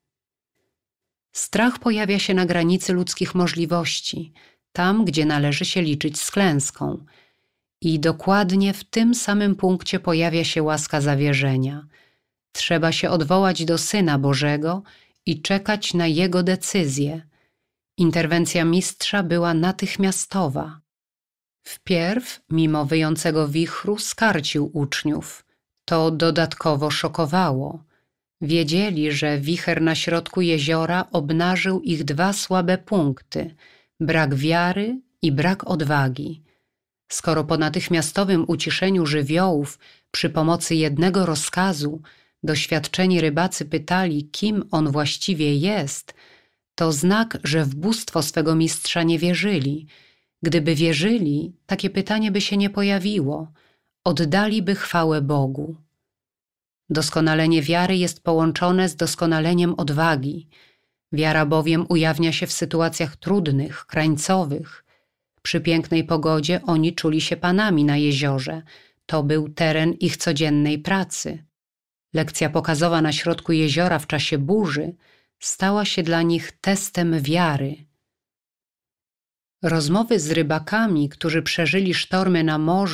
Strach pojawia się na granicy ludzkich możliwości, tam, gdzie należy się liczyć z klęską. I dokładnie w tym samym punkcie pojawia się łaska zawierzenia. Trzeba się odwołać do Syna Bożego i czekać na Jego decyzję. Interwencja mistrza była natychmiastowa. Wpierw, mimo wyjącego wichru, skarcił uczniów. To dodatkowo szokowało. Wiedzieli, że wicher na środku jeziora obnażył ich dwa słabe punkty: brak wiary i brak odwagi. Skoro po natychmiastowym uciszeniu żywiołów przy pomocy jednego rozkazu doświadczeni rybacy pytali, kim on właściwie jest, to znak, że w bóstwo swego mistrza nie wierzyli. Gdyby wierzyli, takie pytanie by się nie pojawiło. Oddaliby chwałę Bogu. Doskonalenie wiary jest połączone z doskonaleniem odwagi. Wiara bowiem ujawnia się w sytuacjach trudnych, krańcowych. Przy pięknej pogodzie oni czuli się panami na jeziorze. To był teren ich codziennej pracy. Lekcja pokazowa na środku jeziora w czasie burzy stała się dla nich testem wiary. Rozmowy z rybakami, którzy przeżyli sztormy na morzu,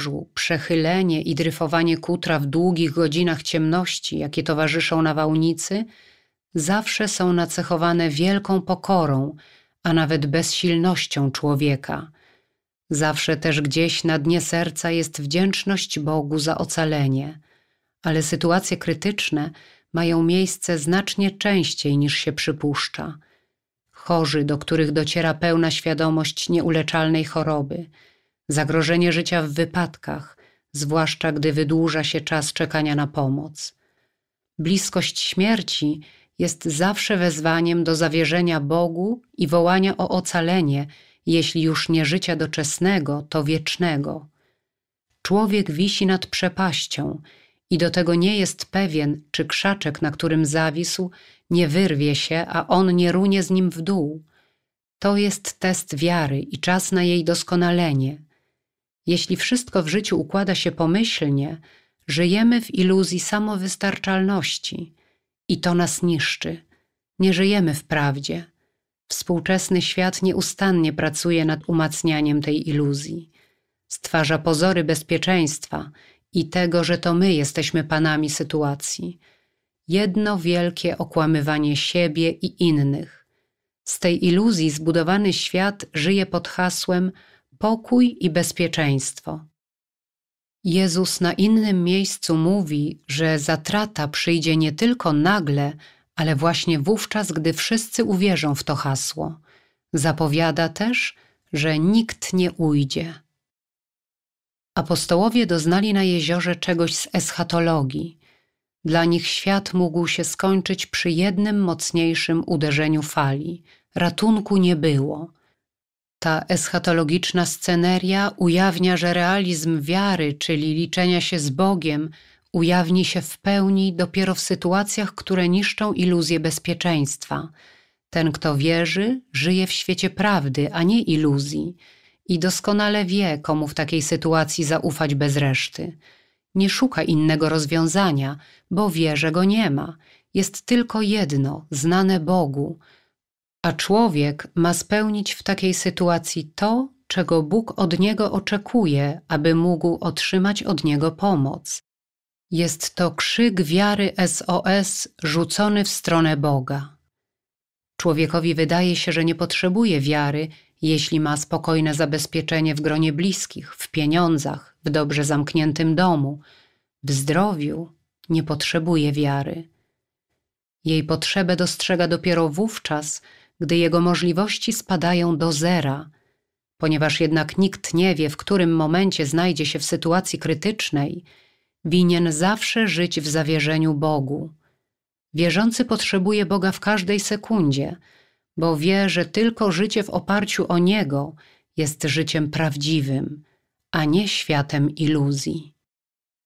przechylenie i dryfowanie kutra w długich godzinach ciemności, jakie towarzyszą nawałnicy, zawsze są nacechowane wielką pokorą, a nawet bezsilnością człowieka. Zawsze też gdzieś na dnie serca jest wdzięczność Bogu za ocalenie, ale sytuacje krytyczne mają miejsce znacznie częściej niż się przypuszcza. Chorzy, do których dociera pełna świadomość nieuleczalnej choroby, zagrożenie życia w wypadkach, zwłaszcza gdy wydłuża się czas czekania na pomoc. Bliskość śmierci jest zawsze wezwaniem do zawierzenia Bogu i wołania o ocalenie, jeśli już nie życia doczesnego, to wiecznego. Człowiek wisi nad przepaścią i do tego nie jest pewien, czy krzaczek, na którym zawisł, nie wyrwie się, a on nie runie z nim w dół. To jest test wiary i czas na jej doskonalenie. Jeśli wszystko w życiu układa się pomyślnie, żyjemy w iluzji samowystarczalności i to nas niszczy. Nie żyjemy w prawdzie. Współczesny świat nieustannie pracuje nad umacnianiem tej iluzji. Stwarza pozory bezpieczeństwa i tego, że to my jesteśmy panami sytuacji. Jedno wielkie okłamywanie siebie i innych. Z tej iluzji zbudowany świat żyje pod hasłem pokój i bezpieczeństwo. Jezus na innym miejscu mówi, że zatrata przyjdzie nie tylko nagle, ale właśnie wówczas, gdy wszyscy uwierzą w to hasło. Zapowiada też, że nikt nie ujdzie. Apostołowie doznali na jeziorze czegoś z eschatologii. Dla nich świat mógł się skończyć przy jednym mocniejszym uderzeniu fali. Ratunku nie było. Ta eschatologiczna sceneria ujawnia, że realizm wiary, czyli liczenia się z Bogiem, ujawni się w pełni dopiero w sytuacjach, które niszczą iluzję bezpieczeństwa. Ten, kto wierzy, żyje w świecie prawdy, a nie iluzji i doskonale wie, komu w takiej sytuacji zaufać bez reszty. Nie szuka innego rozwiązania, bo wie, że go nie ma. Jest tylko jedno, znane Bogu, a człowiek ma spełnić w takiej sytuacji to, czego Bóg od niego oczekuje, aby mógł otrzymać od niego pomoc. Jest to krzyk wiary SOS rzucony w stronę Boga. Człowiekowi wydaje się, że nie potrzebuje wiary, jeśli ma spokojne zabezpieczenie w gronie bliskich, w pieniądzach, w dobrze zamkniętym domu, w zdrowiu nie potrzebuje wiary. Jej potrzebę dostrzega dopiero wówczas, gdy jego możliwości spadają do zera. Ponieważ jednak nikt nie wie, w którym momencie znajdzie się w sytuacji krytycznej, winien zawsze żyć w zawierzeniu Bogu. Wierzący potrzebuje Boga w każdej sekundzie, bo wie, że tylko życie w oparciu o Niego jest życiem prawdziwym, a nie światem iluzji.